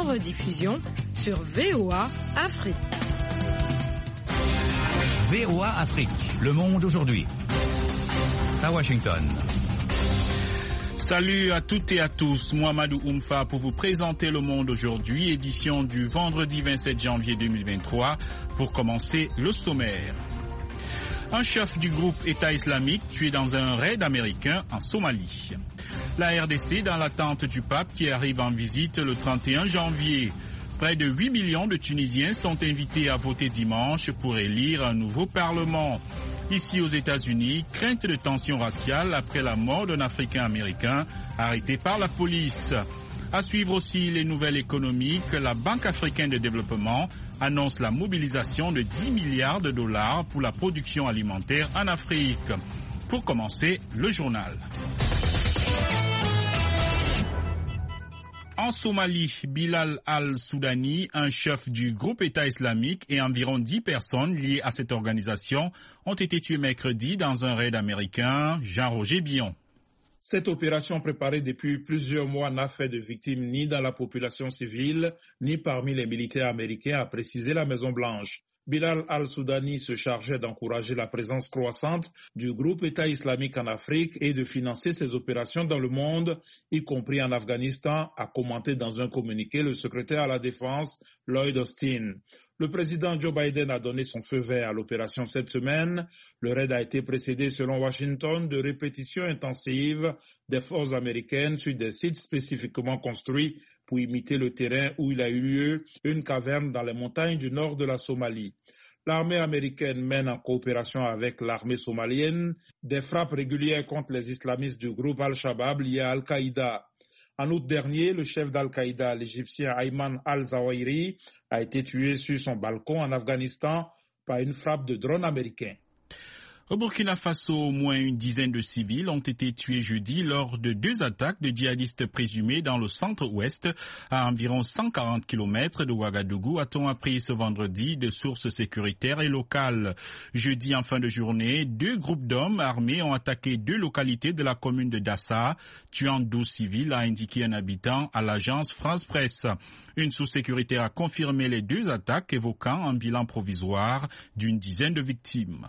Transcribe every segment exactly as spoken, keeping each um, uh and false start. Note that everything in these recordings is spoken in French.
rediffusion sur V O A Afrique. V O A Afrique, le monde aujourd'hui. À Washington. Salut à toutes et à tous, Mohamedou Oumfa pour vous présenter Le Monde aujourd'hui, édition du vendredi vingt-sept janvier deux mille vingt-trois. Pour commencer, le sommaire. Un chef du groupe État islamique tué dans un raid américain en Somalie. La R D C dans l'attente du pape qui arrive en visite le trente et un janvier. Près de huit millions de Tunisiens sont invités à voter dimanche pour élire un nouveau parlement. Ici aux États-Unis, crainte de tensions raciales après la mort d'un Africain américain arrêté par la police. À suivre aussi les nouvelles économiques, la Banque africaine de développement annonce la mobilisation de dix milliards de dollars pour la production alimentaire en Afrique. Pour commencer, le journal. En Somalie, Bilal al-Soudani, un chef du groupe État islamique et environ dix personnes liées à cette organisation ont été tuées mercredi dans un raid américain. Jean-Roger Billon. Cette opération préparée depuis plusieurs mois n'a fait de victimes ni dans la population civile, ni parmi les militaires américains, a précisé la Maison-Blanche. Bilal al-Soudani se chargeait d'encourager la présence croissante du groupe État islamique en Afrique et de financer ses opérations dans le monde, y compris en Afghanistan, a commenté dans un communiqué le secrétaire à la Défense, Lloyd Austin. Le président Joe Biden a donné son feu vert à l'opération cette semaine. Le raid a été précédé, selon Washington, de répétitions intensives des forces américaines sur des sites spécifiquement construits pour imiter le terrain où il a eu lieu, une caverne dans les montagnes du nord de la Somalie. L'armée américaine mène en coopération avec l'armée somalienne des frappes régulières contre les islamistes du groupe Al-Shabaab lié à Al-Qaïda. En août dernier, le chef d'Al-Qaïda, l'Égyptien Ayman al-Zawahiri, a été tué sur son balcon en Afghanistan par une frappe de drone américain. Au Burkina Faso, au moins une dizaine de civils ont été tués jeudi lors de deux attaques de djihadistes présumés dans le centre-ouest, à environ cent quarante kilomètres de Ouagadougou, a-t-on appris ce vendredi de sources sécuritaires et locales. Jeudi, en fin de journée, deux groupes d'hommes armés ont attaqué deux localités de la commune de Dassa, tuant douze civils, a indiqué un habitant à l'agence France Presse. Une source sécuritaire a confirmé les deux attaques, évoquant un bilan provisoire d'une dizaine de victimes.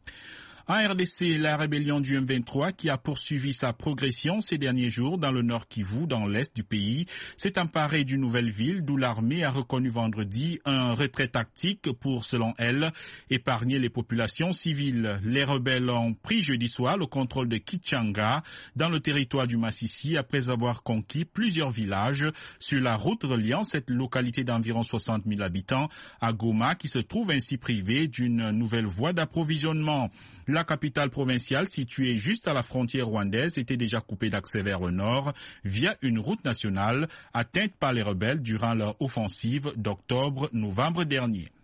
En R D C, la rébellion du M vingt-trois, qui a poursuivi sa progression ces derniers jours dans le Nord Kivu, dans l'est du pays, s'est emparée d'une nouvelle ville d'où l'armée a reconnu vendredi un retrait tactique pour, selon elle, épargner les populations civiles. Les rebelles ont pris jeudi soir le contrôle de Kichanga, dans le territoire du Massissi, après avoir conquis plusieurs villages sur la route reliant cette localité d'environ soixante mille habitants à Goma, qui se trouve ainsi privée d'une nouvelle voie d'approvisionnement. La capitale provinciale, située juste à la frontière rwandaise, était déjà coupée d'accès vers le nord via une route nationale atteinte par les rebelles durant leur offensive d'octobre-novembre dernier.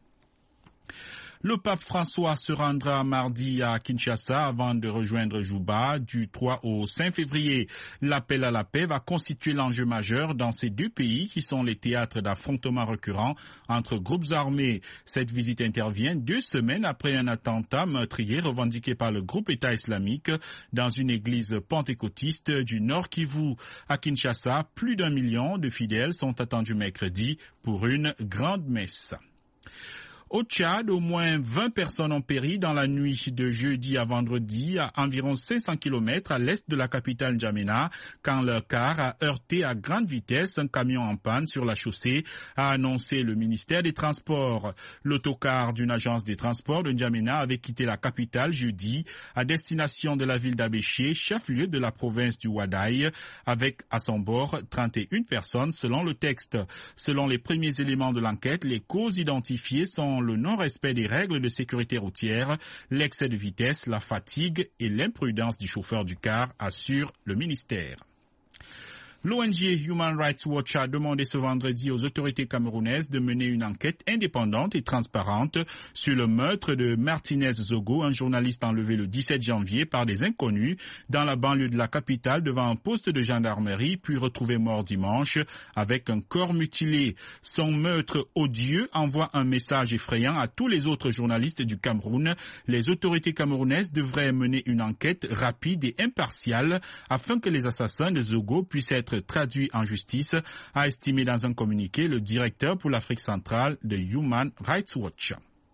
Le pape François se rendra mardi à Kinshasa avant de rejoindre Juba du trois au cinq février. L'appel à la paix va constituer l'enjeu majeur dans ces deux pays qui sont les théâtres d'affrontements récurrents entre groupes armés. Cette visite intervient deux semaines après un attentat meurtrier revendiqué par le groupe État islamique dans une église pentecôtiste du Nord Kivu. À Kinshasa, plus d'un million de fidèles sont attendus mercredi pour une grande messe. Au Tchad, au moins vingt personnes ont péri dans la nuit de jeudi à vendredi à environ cinq cents kilomètres à l'est de la capitale N'Djamena quand leur car a heurté à grande vitesse un camion en panne sur la chaussée, a annoncé le ministère des Transports. L'autocar d'une agence des transports de N'Djamena avait quitté la capitale jeudi à destination de la ville d'Abéché, chef-lieu de la province du Wadaï, avec à son bord trente et une personnes selon le texte. Selon les premiers éléments de l'enquête, les causes identifiées sont le non-respect des règles de sécurité routière, l'excès de vitesse, la fatigue et l'imprudence du chauffeur du car, assure le ministère. L'O N G Human Rights Watch a demandé ce vendredi aux autorités camerounaises de mener une enquête indépendante et transparente sur le meurtre de Martinez Zogo, un journaliste enlevé le dix-sept janvier par des inconnus dans la banlieue de la capitale devant un poste de gendarmerie, puis retrouvé mort dimanche avec un corps mutilé. Son meurtre odieux envoie un message effrayant à tous les autres journalistes du Cameroun. Les autorités camerounaises devraient mener une enquête rapide et impartiale afin que les assassins de Zogo puissent être être traduits en justice, a estimé dans un communiqué le directeur pour l'Afrique centrale de Human Rights Watch.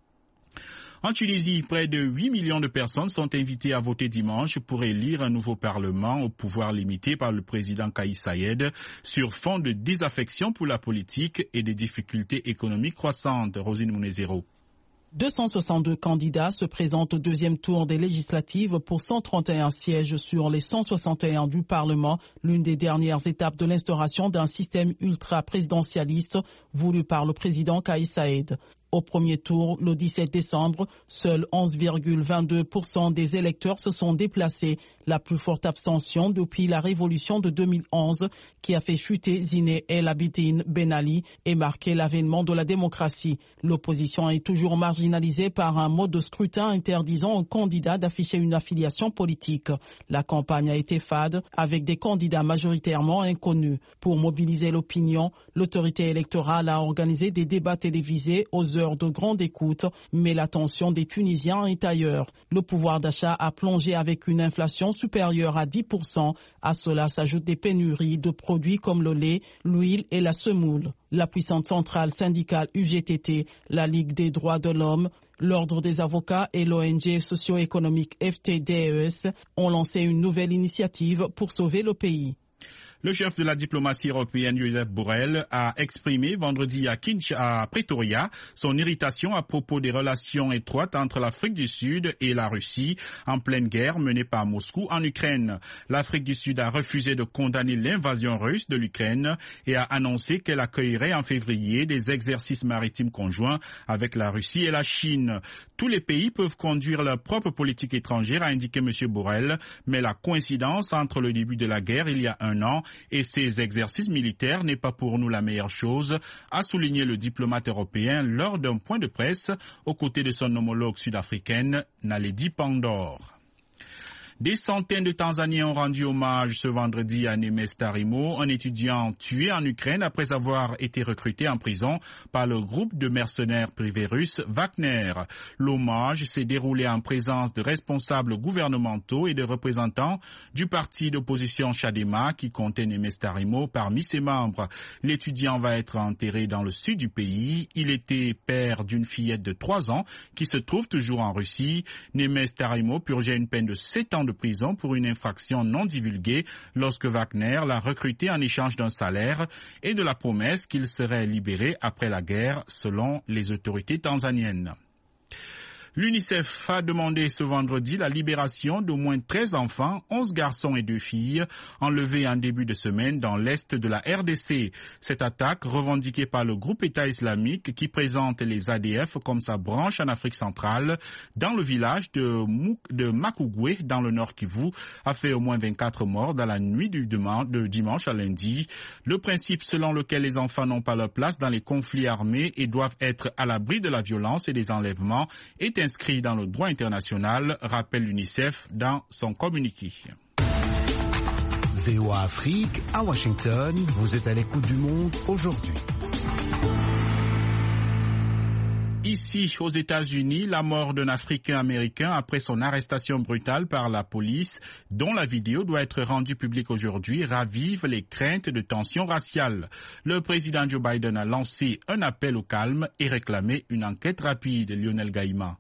En Tunisie, près de huit millions de personnes sont invitées à voter dimanche pour élire un nouveau parlement au pouvoir limité par le président Kais Saied sur fond de désaffection pour la politique et des difficultés économiques croissantes. Rosine Mounezero. deux cent soixante-deux candidats se présentent au deuxième tour des législatives pour cent trente et un sièges sur les cent soixante et un du Parlement, l'une des dernières étapes de l'instauration d'un système ultra-présidentialiste voulu par le président Kais Saied. Au premier tour, le dix-sept décembre, seuls onze virgule vingt-deux pour cent des électeurs se sont déplacés, la plus forte abstention depuis la révolution de deux mille onze qui a fait chuter Zine El Abidine Ben Ali et marqué l'avènement de la démocratie. L'opposition est toujours marginalisée par un mode de scrutin interdisant aux candidats d'afficher une affiliation politique. La campagne a été fade avec des candidats majoritairement inconnus. Pour mobiliser l'opinion, l'autorité électorale a organisé des débats télévisés aux heures de grande écoute, mais l'attention des Tunisiens est ailleurs. Le pouvoir d'achat a plongé avec une inflation supérieure à dix pour cent. À cela s'ajoutent des pénuries de produits comme le lait, l'huile et la semoule. La puissante centrale syndicale U G T T, la Ligue des droits de l'homme, l'Ordre des avocats et l'O N G socio-économique F T D E S ont lancé une nouvelle initiative pour sauver le pays. Le chef de la diplomatie européenne, Josep Borrell, a exprimé vendredi à Kinshasa, à Pretoria, son irritation à propos des relations étroites entre l'Afrique du Sud et la Russie en pleine guerre menée par Moscou en Ukraine. L'Afrique du Sud a refusé de condamner l'invasion russe de l'Ukraine et a annoncé qu'elle accueillerait en février des exercices maritimes conjoints avec la Russie et la Chine. Tous les pays peuvent conduire leur propre politique étrangère, a indiqué M. Borrell, mais la coïncidence entre le début de la guerre il y a un an et ces exercices militaires n'est pas pour nous la meilleure chose, a souligné le diplomate européen lors d'un point de presse aux côtés de son homologue sud-africaine, Naledi Pandor. Des centaines de Tanzaniens ont rendu hommage ce vendredi à Nemes Tarimo, un étudiant tué en Ukraine après avoir été recruté en prison par le groupe de mercenaires privés russes Wagner. L'hommage s'est déroulé en présence de responsables gouvernementaux et de représentants du parti d'opposition Chadema qui comptait Nemes Tarimo parmi ses membres. L'étudiant va être enterré dans le sud du pays. Il était père d'une fillette de trois ans qui se trouve toujours en Russie. Nemes Tarimo purgeait une peine de sept ans de prison pour une infraction non divulguée lorsque Wagner l'a recruté en échange d'un salaire et de la promesse qu'il serait libéré après la guerre, selon les autorités tanzaniennes. L'UNICEF a demandé ce vendredi la libération d'au moins treize enfants, onze garçons et deux filles, enlevés en début de semaine dans l'est de la R D C. Cette attaque, revendiquée par le groupe État islamique qui présente les A D F comme sa branche en Afrique centrale, dans le village de, Mou- de Makugwe, dans le nord Kivu, a fait au moins vingt-quatre morts dans la nuit du dimanche, de dimanche à lundi. Le principe selon lequel les enfants n'ont pas leur place dans les conflits armés et doivent être à l'abri de la violence et des enlèvements est inscrit dans le droit international, rappelle l'UNICEF dans son communiqué. V O A Afrique, à Washington, vous êtes à l'écoute du monde aujourd'hui. Ici, aux États-Unis, la mort d'un Africain américain après son arrestation brutale par la police, dont la vidéo doit être rendue publique aujourd'hui, ravive les craintes de tensions raciales. Le président Joe Biden a lancé un appel au calme et réclamé une enquête rapide. Lionel Gaïma.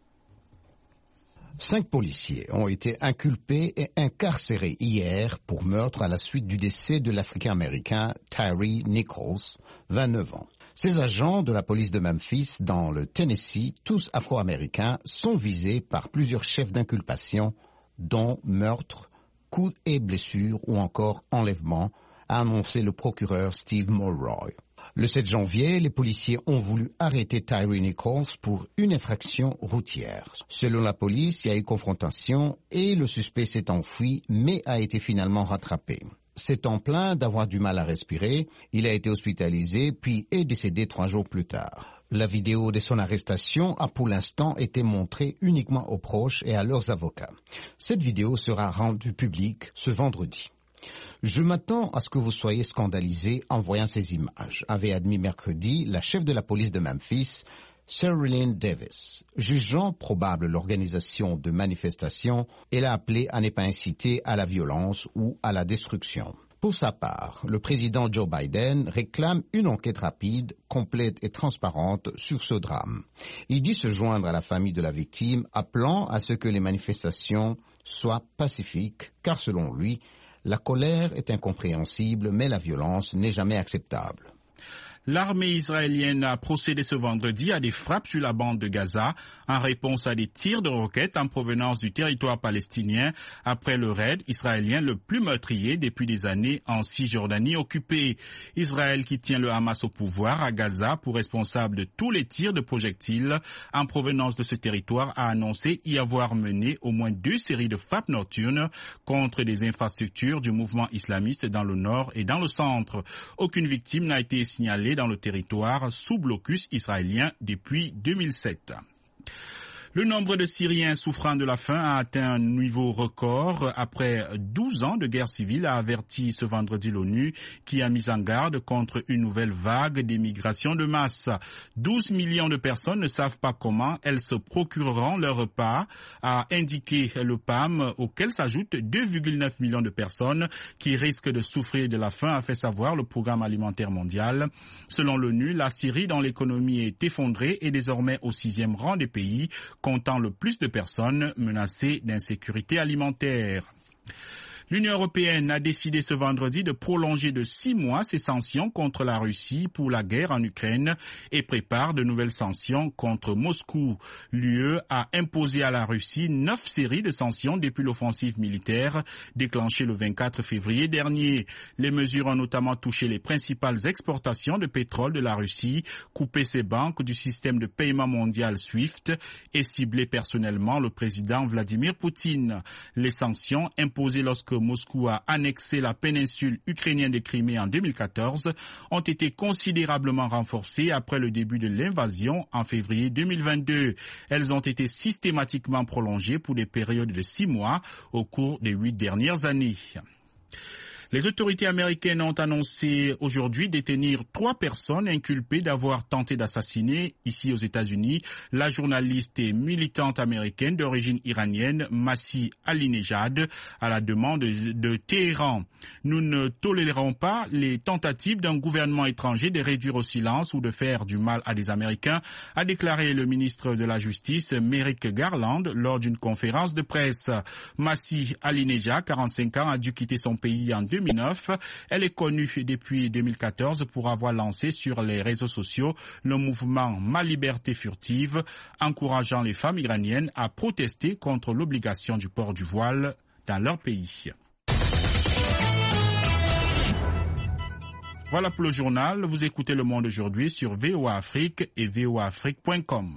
Cinq policiers ont été inculpés et incarcérés hier pour meurtre à la suite du décès de l'Africain-Américain Tyre Nichols, vingt-neuf ans. Ces agents de la police de Memphis, dans le Tennessee, tous afro-américains, sont visés par plusieurs chefs d'inculpation, dont meurtre, coups et blessures ou encore enlèvement, a annoncé le procureur Steve Mulroy. Le sept janvier, les policiers ont voulu arrêter Tyre Nichols pour une infraction routière. Selon la police, il y a eu confrontation et le suspect s'est enfui, mais a été finalement rattrapé. S'étant plaint d'avoir du mal à respirer, il a été hospitalisé puis est décédé trois jours plus tard. La vidéo de son arrestation a pour l'instant été montrée uniquement aux proches et à leurs avocats. Cette vidéo sera rendue publique ce vendredi. Je m'attends à ce que vous soyez scandalisés en voyant ces images, avait admis mercredi la chef de la police de Memphis, Sherilyn Davis. Jugeant probable l'organisation de manifestations, elle a appelé à ne pas inciter à la violence ou à la destruction. Pour sa part, le président Joe Biden réclame une enquête rapide, complète et transparente sur ce drame. Il dit se joindre à la famille de la victime, appelant à ce que les manifestations soient pacifiques, car selon lui, la colère est incompréhensible, mais la violence n'est jamais acceptable. L'armée israélienne a procédé ce vendredi à des frappes sur la bande de Gaza en réponse à des tirs de roquettes en provenance du territoire palestinien après le raid israélien le plus meurtrier depuis des années en Cisjordanie occupée. Israël, qui tient le Hamas au pouvoir à Gaza pour responsable de tous les tirs de projectiles en provenance de ce territoire, a annoncé y avoir mené au moins deux séries de frappes nocturnes contre des infrastructures du mouvement islamiste dans le nord et dans le centre. Aucune victime n'a été signalée dans le territoire sous blocus israélien depuis deux mille sept. Le nombre de Syriens souffrant de la faim a atteint un niveau record après douze ans de guerre civile, a averti ce vendredi l'ONU, qui a mis en garde contre une nouvelle vague d'émigration de masse. douze millions de personnes ne savent pas comment elles se procureront leur repas, a indiqué le P A M, auquel s'ajoutent deux virgule neuf millions de personnes qui risquent de souffrir de la faim, a fait savoir le Programme alimentaire mondial. Selon l'ONU, la Syrie, dont l'économie est effondrée, est désormais au sixième rang des pays comptant le plus de personnes menacées d'insécurité alimentaire. L'Union européenne a décidé ce vendredi de prolonger de six mois ses sanctions contre la Russie pour la guerre en Ukraine et prépare de nouvelles sanctions contre Moscou. L'U E a imposé à la Russie neuf séries de sanctions depuis l'offensive militaire déclenchée le vingt-quatre février dernier. Les mesures ont notamment touché les principales exportations de pétrole de la Russie, coupé ses banques du système de paiement mondial SWIFT et ciblé personnellement le président Vladimir Poutine. Les sanctions imposées lorsque Moscou a annexé la péninsule ukrainienne de Crimée en deux mille quatorze ont été considérablement renforcées après le début de l'invasion en février deux mille vingt-deux. Elles ont été systématiquement prolongées pour des périodes de six mois au cours des huit dernières années. Les autorités américaines ont annoncé aujourd'hui détenir trois personnes inculpées d'avoir tenté d'assassiner, ici aux États-Unis, la journaliste et militante américaine d'origine iranienne Masih Alinejad à la demande de, de Téhéran. Nous ne tolérerons pas les tentatives d'un gouvernement étranger de réduire au silence ou de faire du mal à des Américains, a déclaré le ministre de la Justice Merrick Garland lors d'une conférence de presse. Masih Alinejad, quarante-cinq ans, a dû quitter son pays en deux mille neuf. Elle est connue depuis deux mille quatorze pour avoir lancé sur les réseaux sociaux le mouvement Ma Liberté Furtive, encourageant les femmes iraniennes à protester contre l'obligation du port du voile dans leur pays. Voilà pour le journal. Vous écoutez Le Monde aujourd'hui sur V O A Afrique et v o a afrique point com.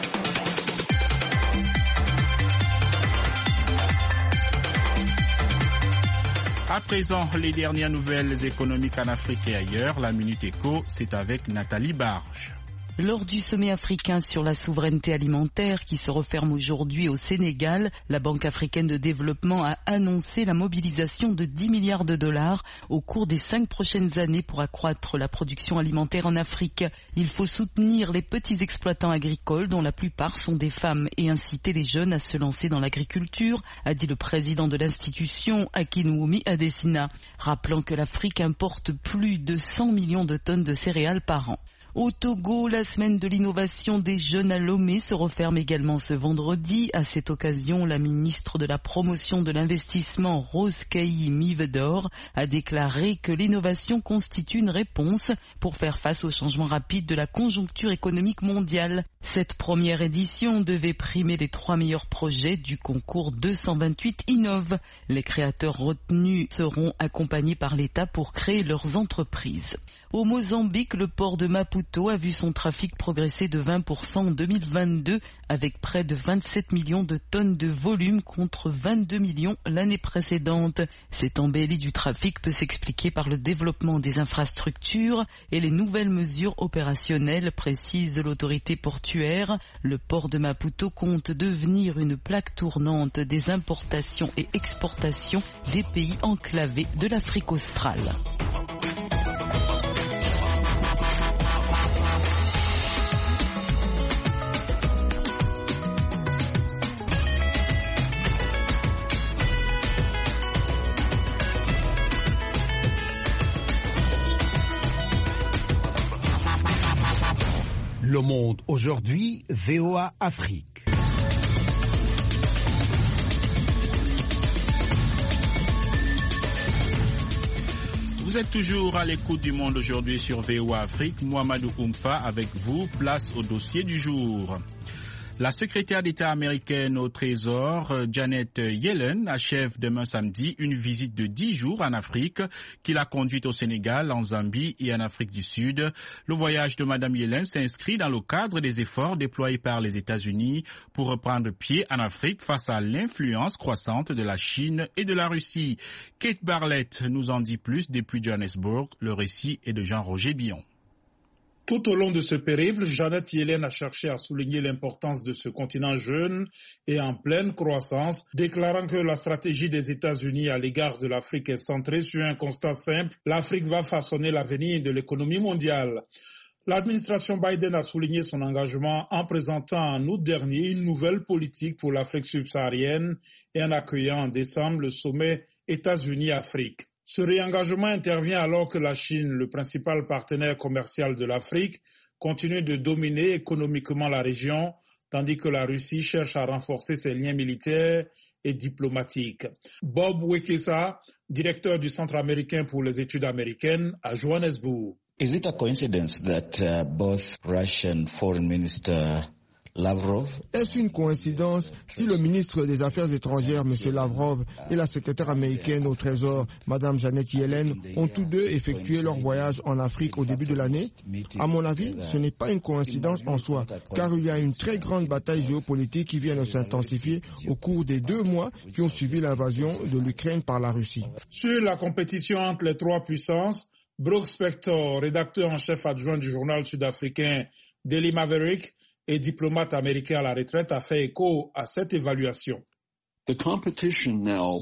À présent, les dernières nouvelles économiques en Afrique et ailleurs. La Minute Éco, c'est avec Nathalie Barge. Lors du sommet africain sur la souveraineté alimentaire qui se referme aujourd'hui au Sénégal, la Banque africaine de développement a annoncé la mobilisation de dix milliards de dollars au cours des cinq prochaines années pour accroître la production alimentaire en Afrique. Il faut soutenir les petits exploitants agricoles dont la plupart sont des femmes et inciter les jeunes à se lancer dans l'agriculture, a dit le président de l'institution, Akinwumi Adesina, rappelant que l'Afrique importe plus de cent millions de tonnes de céréales par an. Au Togo, la semaine de l'innovation des jeunes à Lomé se referme également ce vendredi. À cette occasion, la ministre de la promotion de l'investissement, Rose Kayi Mivedor, a déclaré que l'innovation constitue une réponse pour faire face au changement rapide de la conjoncture économique mondiale. Cette première édition devait primer les trois meilleurs projets du concours deux cent vingt-huit Innove. Les créateurs retenus seront accompagnés par l'État pour créer leurs entreprises. Au Mozambique, le port de Maputo a vu son trafic progresser de vingt pour cent en deux mille vingt-deux avec près de vingt-sept millions de tonnes de volume contre vingt-deux millions l'année précédente. Cette embellie du trafic peut s'expliquer par le développement des infrastructures et les nouvelles mesures opérationnelles, précise l'autorité portuaire. Le port de Maputo compte devenir une plaque tournante des importations et exportations des pays enclavés de l'Afrique australe. Le Monde aujourd'hui, V O A Afrique. Vous êtes toujours à l'écoute du Monde aujourd'hui sur V O A Afrique. Mohamedou Oumfa avec vous. Place au dossier du jour. La secrétaire d'État américaine au Trésor, Janet Yellen, achève demain samedi une visite de dix jours en Afrique qui l'a conduite au Sénégal, en Zambie et en Afrique du Sud. Le voyage de Madame Yellen s'inscrit dans le cadre des efforts déployés par les États-Unis pour reprendre pied en Afrique face à l'influence croissante de la Chine et de la Russie. Kate Barlett nous en dit plus depuis Johannesburg. Le récit est de Jean-Roger Billon. Tout au long de ce périple, Janet Yellen a cherché à souligner l'importance de ce continent jeune et en pleine croissance, déclarant que la stratégie des États-Unis à l'égard de l'Afrique est centrée sur un constat simple: l'Afrique va façonner l'avenir de l'économie mondiale. L'administration Biden a souligné son engagement en présentant en août dernier une nouvelle politique pour l'Afrique subsaharienne et en accueillant en décembre le sommet États-Unis-Afrique. Ce réengagement intervient alors que la Chine, le principal partenaire commercial de l'Afrique, continue de dominer économiquement la région, tandis que la Russie cherche à renforcer ses liens militaires et diplomatiques. Bob Wekesa, directeur du Centre américain pour les études américaines à Johannesburg. Is it a coincidence that uh, both Russian Foreign Minister Lavrov. Est-ce une coïncidence si le ministre des Affaires étrangères, M. Lavrov, et la secrétaire américaine au Trésor, Mme Janet Yellen, ont tous deux effectué leur voyage en Afrique au début de l'année? À mon avis, ce n'est pas une coïncidence en soi, car il y a une très grande bataille géopolitique qui vient de s'intensifier au cours des deux mois qui ont suivi l'invasion de l'Ukraine par la Russie. Sur la compétition entre les trois puissances, Brooke Spector, rédacteur en chef adjoint du journal sud-africain Daily Maverick, et diplomate américain à la retraite, a fait écho à cette évaluation. The competition now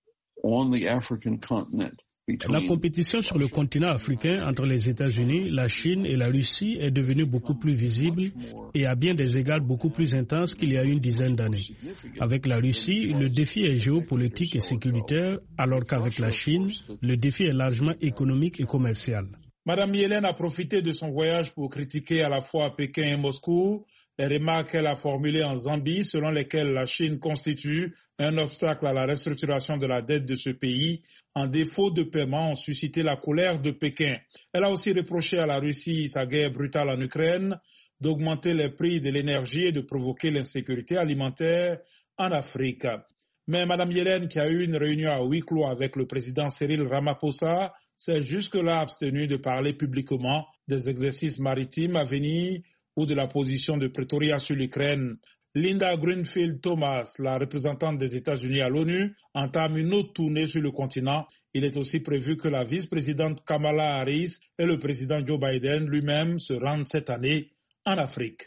on the African continent. La compétition sur le continent africain entre les États-Unis, la Chine et la Russie est devenue beaucoup plus visible et à bien des égards beaucoup plus intense qu'il y a une dizaine d'années. Avec la Russie, le défi est géopolitique et sécuritaire, alors qu'avec la Chine, le défi est largement économique et commercial. Madame Yellen a profité de son voyage pour critiquer à la fois Pékin et Moscou les remarques qu'elle a formulées en Zambie, selon lesquelles la Chine constitue un obstacle à la restructuration de la dette de ce pays. En défaut de paiement, ont suscité la colère de Pékin. Elle a aussi reproché à la Russie sa guerre brutale en Ukraine, d'augmenter les prix de l'énergie et de provoquer l'insécurité alimentaire en Afrique. Mais Madame Yellen, qui a eu une réunion à huis clos avec le président Cyril Ramaphosa, s'est jusque-là abstenu de parler publiquement des exercices maritimes à venir ou de la position de Pretoria sur l'Ukraine. Linda Greenfield Thomas, la représentante des États-Unis à l'ONU, entame une autre tournée sur le continent. Il est aussi prévu que la vice-présidente Kamala Harris et le président Joe Biden lui-même se rendent cette année en Afrique.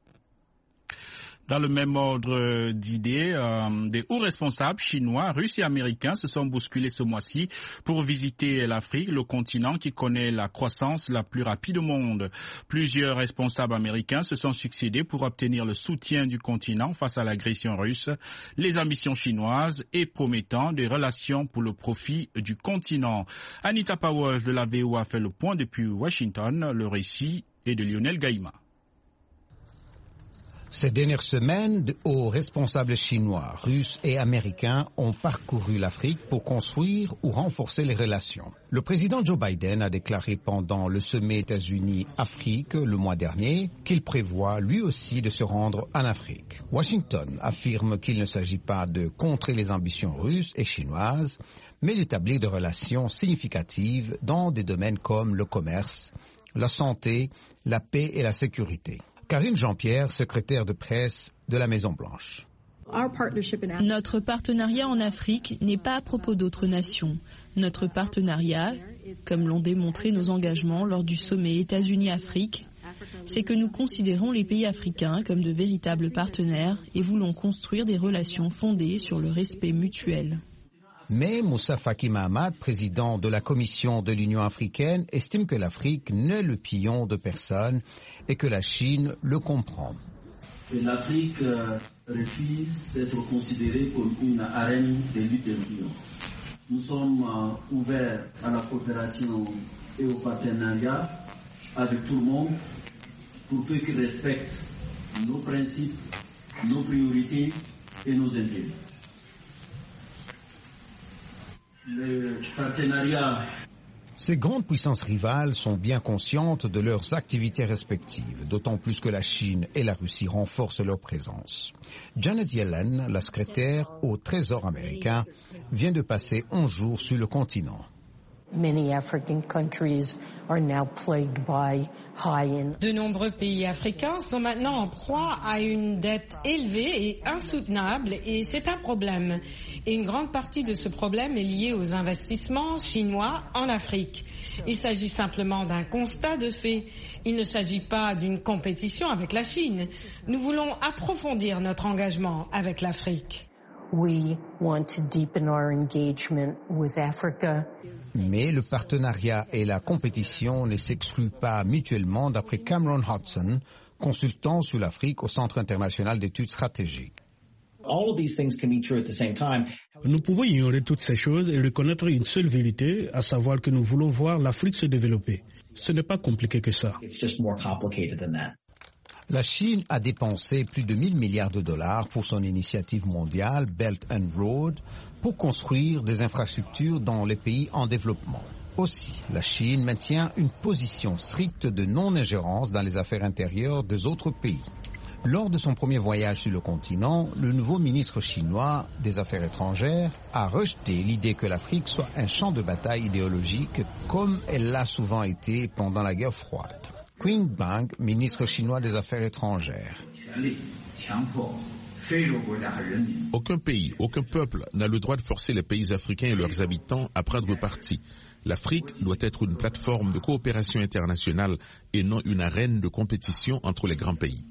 Dans le même ordre d'idées, euh, des hauts responsables chinois, russes et américains se sont bousculés ce mois-ci pour visiter l'Afrique, le continent qui connaît la croissance la plus rapide au monde. Plusieurs responsables américains se sont succédés pour obtenir le soutien du continent face à l'agression russe, les ambitions chinoises et promettant des relations pour le profit du continent. Anita Powell de la V O A fait le point depuis Washington. Le récit est de Lionel Gaïma. Ces dernières semaines, de hauts responsables chinois, russes et américains ont parcouru l'Afrique pour construire ou renforcer les relations. Le président Joe Biden a déclaré pendant le sommet États-Unis-Afrique le mois dernier qu'il prévoit lui aussi de se rendre en Afrique. Washington affirme qu'il ne s'agit pas de contrer les ambitions russes et chinoises, mais d'établir des relations significatives dans des domaines comme le commerce, la santé, la paix et la sécurité. Karine Jean-Pierre, secrétaire de presse de la Maison-Blanche. Notre partenariat en Afrique n'est pas à propos d'autres nations. Notre partenariat, comme l'ont démontré nos engagements lors du sommet États-Unis-Afrique, c'est que nous considérons les pays africains comme de véritables partenaires et voulons construire des relations fondées sur le respect mutuel. Mais Moussa Faki Mahamat, président de la Commission de l'Union africaine, estime que l'Afrique n'est le pion de personne et que la Chine le comprend. L'Afrique euh, refuse d'être considérée comme une arène de lutte d'influence. Nous sommes euh, ouverts à la coopération et au partenariat avec tout le monde, pour peu qu'ils respectent nos principes, nos priorités et nos intérêts. Le partenariat. Ces grandes puissances rivales sont bien conscientes de leurs activités respectives, d'autant plus que la Chine et la Russie renforcent leur présence. Janet Yellen, la secrétaire au Trésor américain, vient de passer onze jours sur le continent. De nombreux pays africains sont maintenant en proie à une dette élevée et insoutenable, et c'est un problème. Et une grande partie de ce problème est liée aux investissements chinois en Afrique. Il s'agit simplement d'un constat de fait. Il ne s'agit pas d'une compétition avec la Chine. Nous voulons approfondir notre engagement avec l'Afrique. We want to deepen our engagement with Africa. Mais le partenariat et la compétition ne s'excluent pas mutuellement, d'après Cameron Hodson, consultant sur l'Afrique au Centre international d'études stratégiques. Nous pouvons ignorer toutes ces choses et reconnaître une seule vérité, à savoir que nous voulons voir l'Afrique se développer. Ce n'est pas compliqué que ça. La Chine a dépensé plus de mille milliards de dollars pour son initiative mondiale Belt and Road pour construire des infrastructures dans les pays en développement. Aussi, la Chine maintient une position stricte de non-ingérence dans les affaires intérieures des autres pays. Lors de son premier voyage sur le continent, le nouveau ministre chinois des Affaires étrangères a rejeté l'idée que l'Afrique soit un champ de bataille idéologique comme elle l'a souvent été pendant la guerre froide. Qin Bang, ministre chinois des Affaires étrangères. Aucun pays, aucun peuple n'a le droit de forcer les pays africains et leurs habitants à prendre parti. L'Afrique doit être une plateforme de coopération internationale et non une arène de compétition entre les grands pays.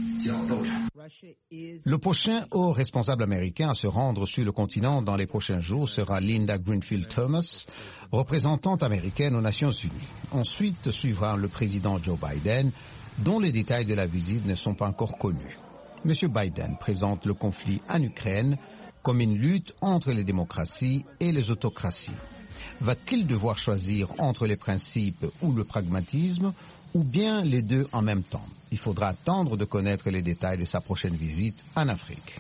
Le prochain haut responsable américain à se rendre sur le continent dans les prochains jours sera Linda Greenfield Thomas, représentante américaine aux Nations Unies. Ensuite suivra le président Joe Biden, dont les détails de la visite ne sont pas encore connus. M. Biden présente le conflit en Ukraine comme une lutte entre les démocraties et les autocraties. Va-t-il devoir choisir entre les principes ou le pragmatisme, ou bien les deux en même temps? Il faudra attendre de connaître les détails de sa prochaine visite en Afrique.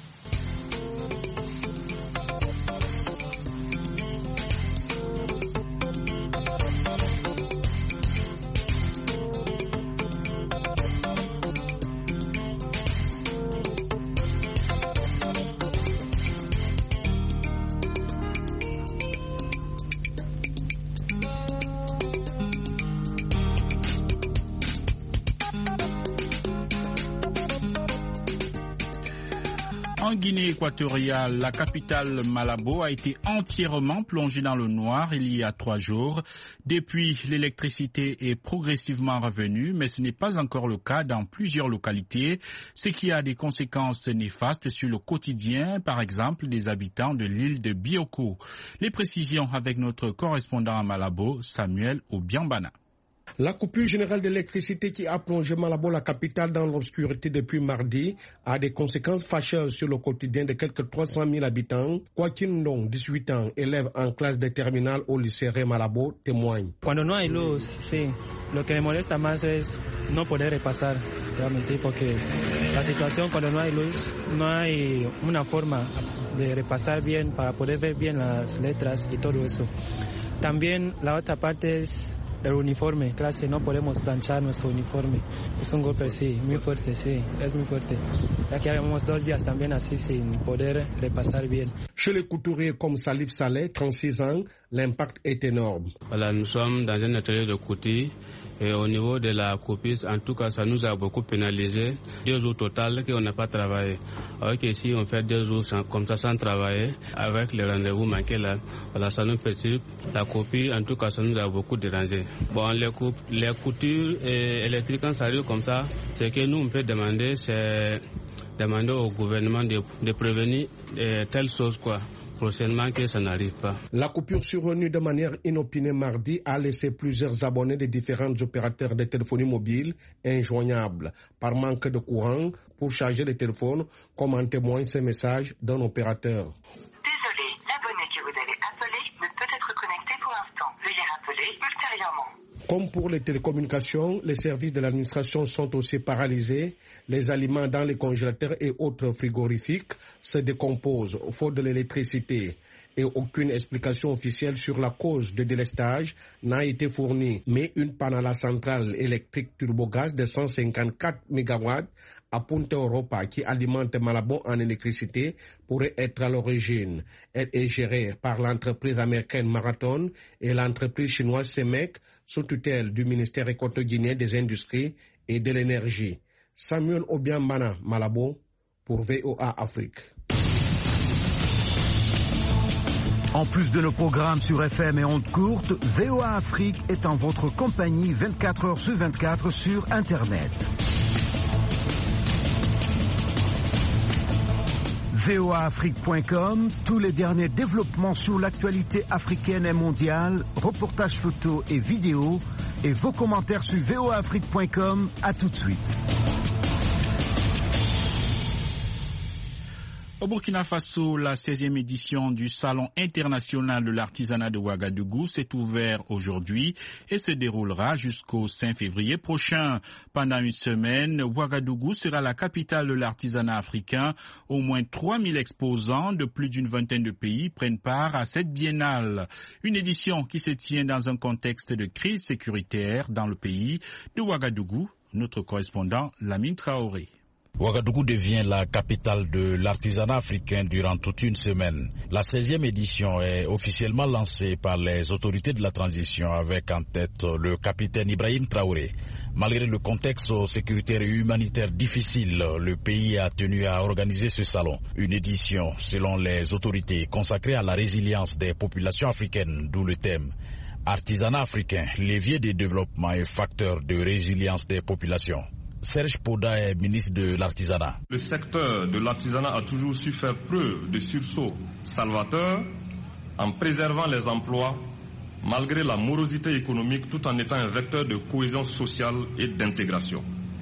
En Guinée équatoriale, la capitale Malabo a été entièrement plongée dans le noir il y a trois jours. Depuis, l'électricité est progressivement revenue, mais ce n'est pas encore le cas dans plusieurs localités, ce qui a des conséquences néfastes sur le quotidien, par exemple des habitants de l'île de Bioko. Les précisions avec notre correspondant à Malabo, Samuel Obiambana. La coupure générale d'électricité qui a plongé Malabo, la capitale, dans l'obscurité depuis mardi, a des conséquences fâcheuses sur le quotidien de quelques trois cent mille habitants. Joaquin Ndong, dix-huit ans, élève en classe de terminale au lycée Malabo, témoigne. Cuando no hay luz, sí, lo que me molesta más es no poder repasar, realmente, porque la situación cuando no hay luz, no hay una forma de repasar bien para poder ver bien las letras y todo eso. También la otra parte es el uniforme, clase, no podemos planchar nuestro uniforme. Es un golpe, sí, muy fuerte, sí, es muy fuerte. Ya que llevamos dos días también así sin poder repasar bien. Chez les couturiers comme Salif Saleh, trente-six ans, l'impact est énorme. Voilà, nous sommes dans un atelier de couture et au niveau de la copie, en tout cas, ça nous a beaucoup pénalisé. Deux jours total qu'on n'a pas travaillé. Alors qu'ici, on fait deux jours sans, comme ça sans travailler, avec les rendez-vous manqués là. Voilà, ça nous fait la copie, en tout cas, ça nous a beaucoup dérangé. Bon, les, coup, les coutures et électriques, quand ça arrive comme ça, ce que nous, on peut demander, c'est demander au gouvernement de, de prévenir euh, telle chose, quoi. Prochainement que ça n'arrive pas. La coupure survenue de manière inopinée mardi a laissé plusieurs abonnés des différents opérateurs de téléphonie mobile injoignables par manque de courant pour charger les téléphones, comme en témoigne ce message d'un opérateur. Désolé, l'abonné que vous avez appelé ne peut être connecté pour l'instant. Veuillez rappeler ultérieurement. Comme pour les télécommunications, les services de l'administration sont aussi paralysés. Les aliments dans les congélateurs et autres frigorifiques se décomposent faute de l'électricité. Et aucune explication officielle sur la cause de délestage n'a été fournie. Mais une panne à la centrale électrique turbogaz de cent cinquante-quatre mégawatts à Punta Europa qui alimente Malabo en électricité pourrait être à l'origine. Elle est gérée par l'entreprise américaine Marathon et l'entreprise chinoise Semec sous tutelle du ministère équatorien des Industries et de l'Énergie. Samuel Obiambana, Malabo, pour V O A Afrique. En plus de nos programmes sur F M et ondes courtes, V O A Afrique est en votre compagnie vingt-quatre heures sur vingt-quatre sur Internet. V O A Afrique point com, tous les derniers développements sur l'actualité africaine et mondiale, reportages photos et vidéos, et vos commentaires sur V O A Afrique point com. À tout de suite. Au Burkina Faso, la seizième édition du Salon international de l'artisanat de Ouagadougou s'est ouverte aujourd'hui et se déroulera jusqu'au cinq février prochain. Pendant une semaine, Ouagadougou sera la capitale de l'artisanat africain. Au moins trois mille exposants de plus d'une vingtaine de pays prennent part à cette biennale. Une édition qui se tient dans un contexte de crise sécuritaire dans le pays. De Ouagadougou, notre correspondant Lamine Traoré. Ouagadougou devient la capitale de l'artisanat africain durant toute une semaine. La seizième édition est officiellement lancée par les autorités de la transition avec en tête le capitaine Ibrahim Traoré. Malgré le contexte sécuritaire et humanitaire difficile, le pays a tenu à organiser ce salon. Une édition, selon les autorités, consacrée à la résilience des populations africaines, d'où le thème. Artisanat africain, levier de développement et facteur de résilience des populations. Serge Poda est ministre de l'Artisanat. Le secteur de l'artisanat a toujours su faire preuve de sursaut salvateur en préservant les emplois malgré la morosité économique tout en étant un vecteur de cohésion sociale et d'intégration.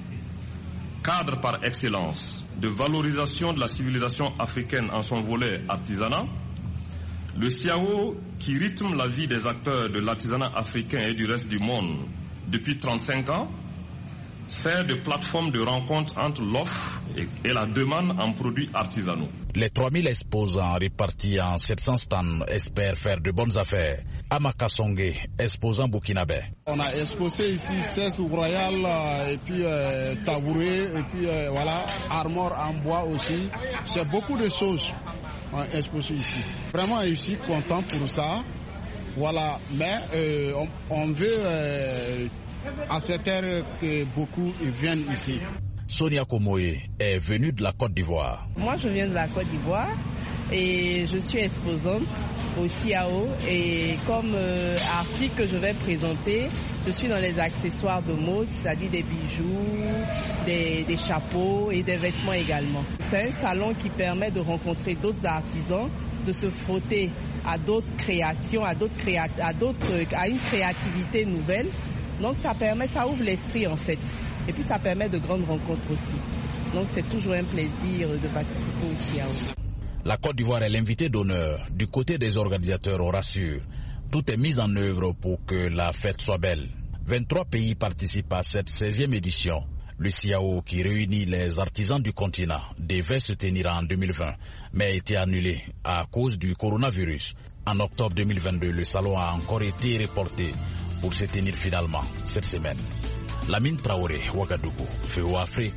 Cadre par excellence de valorisation de la civilisation africaine en son volet artisanat, le C I A O, qui rythme la vie des acteurs de l'artisanat africain et du reste du monde depuis trente-cinq ans, sert de plateforme de rencontre entre l'offre et la demande en produits artisanaux. Les trois mille exposants répartis en sept cents stands espèrent faire de bonnes affaires. Amaka Songé, exposant burkinabé. On a exposé ici seize royales et puis euh, tabouret et puis euh, voilà, armoire en bois aussi. C'est beaucoup de choses qu'on a exposé ici. Vraiment, je suis content pour ça. Voilà, mais euh, on, on veut... Euh, à cette heure que beaucoup viennent ici. Sonia Komoé est venue de la Côte d'Ivoire. Moi, je viens de la Côte d'Ivoire et je suis exposante au C I A O. Et comme euh, article que je vais présenter, je suis dans les accessoires de mode, c'est-à-dire des bijoux, des, des chapeaux et des vêtements également. C'est un salon qui permet de rencontrer d'autres artisans, de se frotter à d'autres créations, à d'autres créa- à d'autres, à une créativité nouvelle. Donc ça permet, ça ouvre l'esprit en fait. Et puis ça permet de grandes rencontres aussi. Donc c'est toujours un plaisir de participer au C I A O. La Côte d'Ivoire est l'invité d'honneur. Du côté des organisateurs, on rassure. Tout est mis en œuvre pour que la fête soit belle. vingt-trois pays participent à cette seizième édition. Le C I A O, qui réunit les artisans du continent, devait se tenir en deux mille vingt, mais a été annulé à cause du coronavirus. En octobre deux mille vingt-deux, le salon a encore été reporté pour se tenir finalement cette semaine. Lamine Traoré, Ouagadougou, V O A Afrique.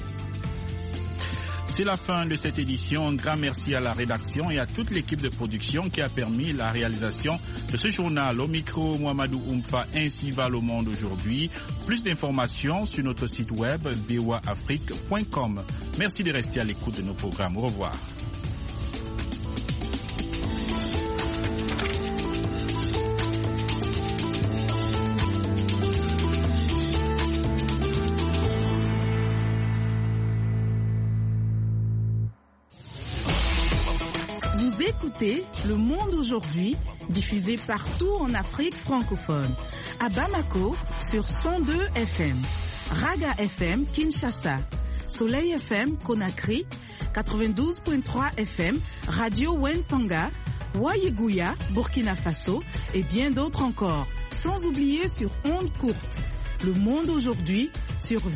C'est la fin de cette édition. Un grand merci à la rédaction et à toute l'équipe de production qui a permis la réalisation de ce journal. Au micro, Mohamedou Oumfa, ainsi va le monde aujourd'hui. Plus d'informations sur notre site web v o a afrique point com. Merci de rester à l'écoute de nos programmes. Au revoir. Écoutez Le Monde aujourd'hui, diffusé partout en Afrique francophone. À Bamako, sur cent deux F M. Raga F M, Kinshasa. Soleil F M, Conakry. quatre-vingt-douze virgule trois F M. Radio Wentanga. Ouaïgouya, Burkina Faso et bien d'autres encore. Sans oublier sur ondes courtes. Le monde aujourd'hui sur